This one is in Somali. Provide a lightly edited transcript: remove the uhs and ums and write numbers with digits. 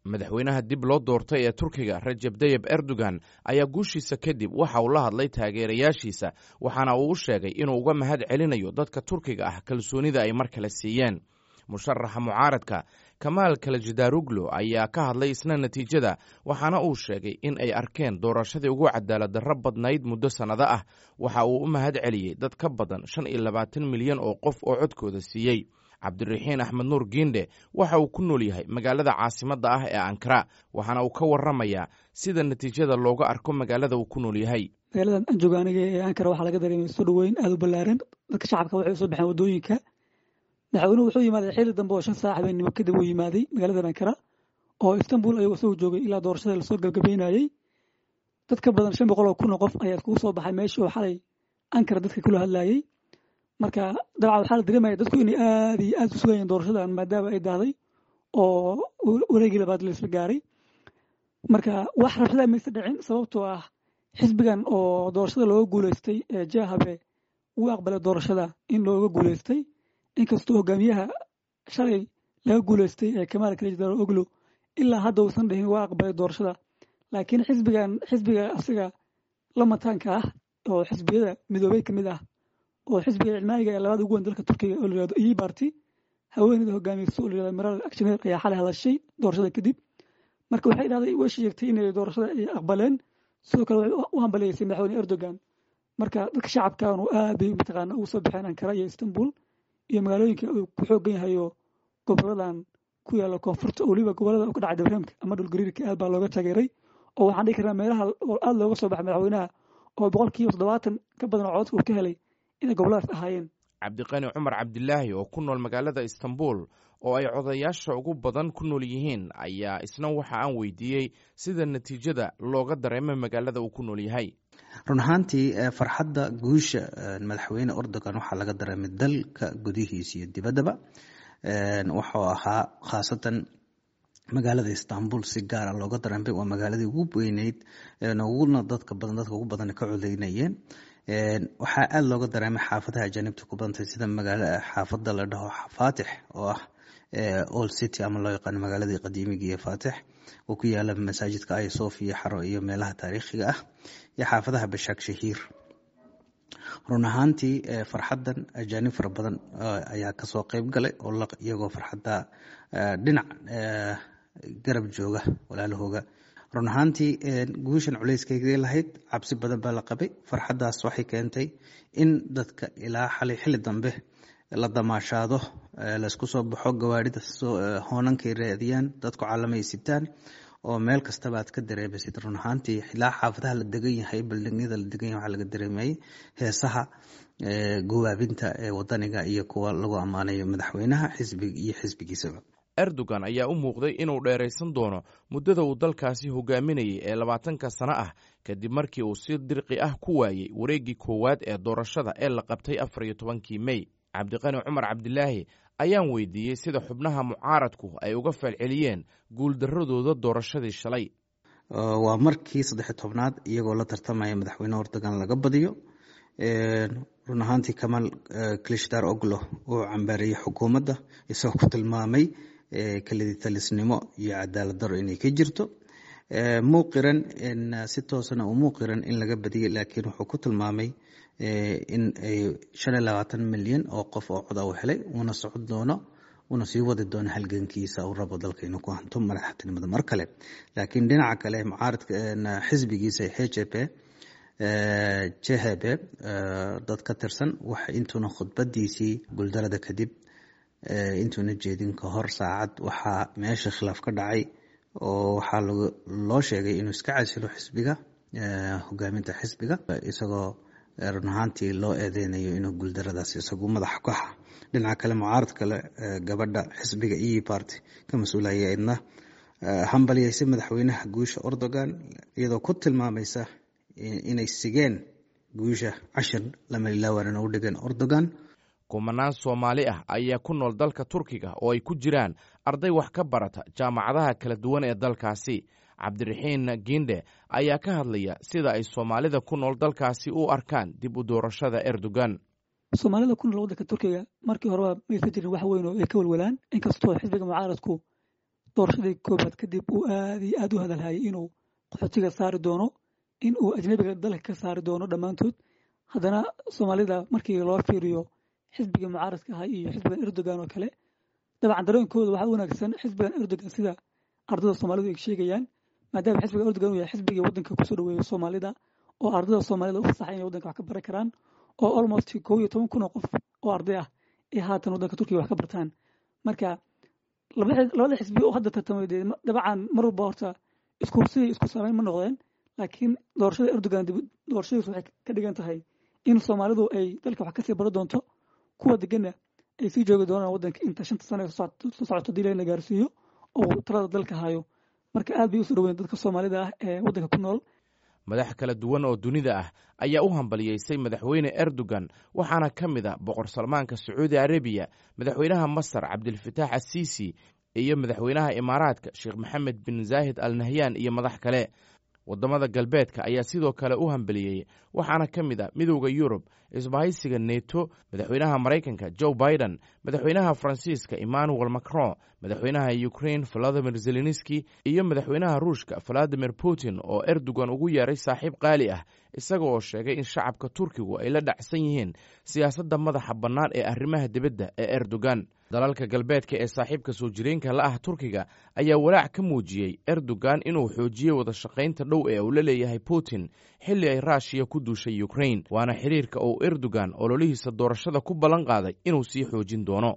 madaxweynaha dib loo doortay ee Turkiga Recep Tayyip Erdogan ayaa guushiisa kadib waxa uu la hadlay taageerayaashiisa waxaana uu u sheegay inuu uga mahad celinayo dadka Turkiga ah kalsoonida ay mar kale siiyeen. musharaxa mucaaradka Kemal Kılıçdaroğlu ayaa ka hadlay isna natiijada waxaana uu sheegay in ay arkeen doorashadii ugu cadaalad darro badnayd muddo sannado ah. waxa uu u mahad celiyey dad ka badan 25 milyan oo qof oo codkooda siiyey. Cabdiraxiin Axmed Nuur Giinde waxa uu ku nool yahay magaalada caasimadda ah ee Ankara waxaana uu ka warramayaa sida natiijada looga arko magaalada uu ku nool yahay. magaaladan aan joogo aniga ee Ankara waxaa laga dareemay soo dhaweyn aad u ballaaran. dadka shacabka waxay soo baxeen wadooyinka. madaxweynuhu wuxuu yimaaday xilli dambe oo 5 saac habeenimo kadib uu yimaaday magaalada Ankara oo Istanbul ayuu soo joogay ilaa doorashada la soo gabagabeynayay. dad ka badan 500 kun oo qof ayaa ku soo baxay meeshii oo xalay Ankara dadka kula hadlayay. marka dabcan waxaa la dareemaya dadku inay aad iyo aad u sugayeen doorashadan maadaama ay dahday oo wareegii labaad la isla gaaray. marka wax rabshada ma isa dhicin sababtoo ah xisbigan oo doorashada looga guuleystay ee Jahabe uu aqbalay doorashada in looga guuleystay inkastoo hogaamiyaha shalay laga guuleystay ee Kemal Kılıçdaroğlu ilaa hadda uusan dhihin waa aqbalay doorashada. laakiin xisbiga asiga lamataanka ah oo xisbiyada midoobay ka mid ah oo xisbiga cilmaaniga ee labaad ugu weyn dalka Turkiga oo la yiraahdo EYI Party haweeneyda hogaamiyaysa oo la yiraahdo Meral Akşener ayaa xalay hadashay doorashada kadib. marka waxay dhahday way sheegtay in doorashada ay aqbaleen sidoo kale u hambaleysay madaxweyne Erdogan. marka dadka shacabka oo aad bay mataqaana ugu soo baxeen Ankara iyo Istanbul iyo magaalooyinka uu ku xoogan yahay goboladan ku yaala koonfurta oo waliba gobolada ka dhacay Dabremka ama dhul gariirka aad baa looga taageeray oo waxaan dhihi karnaa meelaha aad looga soo baxay madaxweynaha oo 70% ka badan codka uu ka helay in goboladaas ahaayeen. Cabdiqani Cumar Cabdilaahi oo ku nool magaalada Istanbul oo ay codayaasha ugu badan ku nool yihiin ayaa isna waxa aan weydiiyey sida natiijada looga dareemay magaalada uu ku nool yahay. run ahaantii farxadda guusha madaxweyne Erdogan waxaa laga dareemay dalka gudihiisa iyo dibaddaba. wuxuu ahaa khaasatan magaalada Istanbul si gaar ah looga dareemay waa magaaladii ugu weyneyd uguna dadka ugu badan ka codeynayeen. waxaa aad looga dareemay xaafadaha ajaanibta ku badantay sida magaalada xaafadda la dhaho Fatix oo ah Old City ama loo yaqaan magaaladii qadiimiga ee Fatix oo ku yaala masaajidka Hagia Sophia xaro iyo meelaha taariikhiga ah iyo xaafadaha Bashak Shahir. run ahaantii farxaddan ajaanib fara badan ayaa ka soo qayb galay oo iyagoo farxadda dhinac garab jooga walaalahooga. run ahaantii guushan culayskayga lahayd cabsi badan baa la qabay. farxaddaas waxay keentay in dadka ilaa xilli dambe la damaashaado laysku soo baxo gawaarida hoonankay raadiyaan dadku caalamay sitaan oo meel kastaba aad ka dareemaysid. run ahaantii ilaa xaafadaha la degan yahay baldingyada la degan yahay waxaa laga dareemayay heesaha guwaabinta ee wadaniga iyo kuwa lagu ammaanayo madaxweynaha iyo xisbigiisaba. Erdogan ayaa u muuqday inuu dheeraysan doono muddada uu dalkaasi hogaaminayay ee 20 sano ah kadib markii uu si dirqi ah ku waayay wareegii koowaad ee doorashada ee la qabtay 14 May. Cabdiqani Cumar Cabdilaahi ayaan weydiiyey sida xubnaha mucaaradku ay uga falceliyeen guuldaradooda doorashadii shalay. waa markii 13aad iyagoo la tartamaya madaxweyne Erdogan laga badiyo. run ahaantii Kemal Kılıçdaroğlu uu cambaariyay xukuumadda isagoo ku tilmaamay kaliditalisnimo iyo cadaalad darro inay ka jirto. muuqiran si toosana muuqiran in laga badiyay laakiin wuxuu ku tilmaamay in ay 25 milyan oo qof oo cod u helay una socod doono una sii wadi doono halgankiisa uu rabo dalka inuu ku hanto madaxtinimada mar kale. laakiin dhinaca kale mucaaradka xisbigiisa CHP dad ka tirsan waxa intuuna khudbadiisii guuldarada kadib intuuna jeedin ka hor saacad waxaa meesha khilaaf ka dhacay oo waxaa loo sheegay inuu iska casilo xisbiga hogaaminta xisbiga isagoo run ahaantii loo eedeynayo inuu guuldaradaas isagu madaxa ka ha. dhinaca kale mucaarad kale gabadha xisbiga EYI Party ka mas-uulaya idna hambaliyaysa madaxweynaha guusha Erdogan iyadoo ku tilmaamaysa inay sigeen guusha 10 lama ilaawana u dhigan Erdogan. kumanaan Soomaali ah ayaa ku nool dalka Turkiga oo ay ku jiraan arday wax ka barata jaamacadaha kala duwan ee dalkaasi. Cabdiraxiin Giinde ayaa ka hadlaya sida ay Soomaalida ku nool dalkaasi u arkaan dib u doorashada Erdogan. Soomaalida ku nool dalka Turkiga markii hore ma jirin wax weyn oo ay ka walwalaan inkastoo xisbiga mucaaradku doorashadii koobaad kadib uu aad iyo aad u hadalhayay inuu qaxootiga saari doono in uu ajnabiga dalka ka saari doono dhammaantood haddana soomaalida markii loo fiiriyo xisbiga mucaaradka ahaa iyo xisbigan erdogan oo kale dabcan dareenkooda waxaa u wanaagsan xisbigan erdogan sida ardada soomaalidu ay sheegayaan maadaama xisbiga erdogan uu yahay xisbigii waddanka kusoo dhaweeya soomaalida oo ardada soomaalida u fasaxay inay waddanka wax ka baran karaan oo almost 11 kun oo qof oo arday ah ay haatan waddanka turkiga wax ka bartaan marka labada xisbi oo hadda tartamay dabcan mar walba horta isku saameyn ma noqdeen laakiin doorashada erdogan doorashadiisu waxay ka dhigan tahay in soomaalidu ay dalka wax kasii baran doonto kuwa degana ay sii joogi doonaan waddanka inta 5 sano soo socoto dii la gaarsiiyo oo talada dalka hayo marka aad bay u soo dhaweeyeen dadka soomaalida ah ee waddanka ku nool madax kala duwan oo dunida ah ayaa u hambaliyeysay madaxweyne erdogan waxaana ka mid ah boqor salmaanka sacuudi arabiya madaxweynaha masar cabdilfataax asiisi iyo madaxweynaha imaaraadka sheekh maxamed bin zaahid al nahyan iyo madax kale waddamada galbeedka ayaa sidoo kale u hambaliyey waxaana ka mid ah midowda yurub isbahaysiga neto madaxweynaha maraykanka joe biden madaxweynaha faransiiska emmanuel macron madaxweynaha ukraine volodimir zelenski iyo madaxweynaha ruushka valadimir putin oo erdogan ugu yeeray saaxiib qaali ah isaga oo sheegay in shacabka turkigu ay la dhacsan yihiin siyaasadda madaxa bannaan ee arrimaha dibadda ee erdogan dalalka galbeedka ee saaxiibka soo jireenka la ah turkiga ayaa walaac ka muujiyey erdogan inuu xoojiyey wada shaqaynta dhow ee uu la leeyahay putin xilli ay raashiya ku duushay ukraine waana xiriirka uu erdogan ololihiisa doorashada ku ballan qaaday inuu sii xoojin doono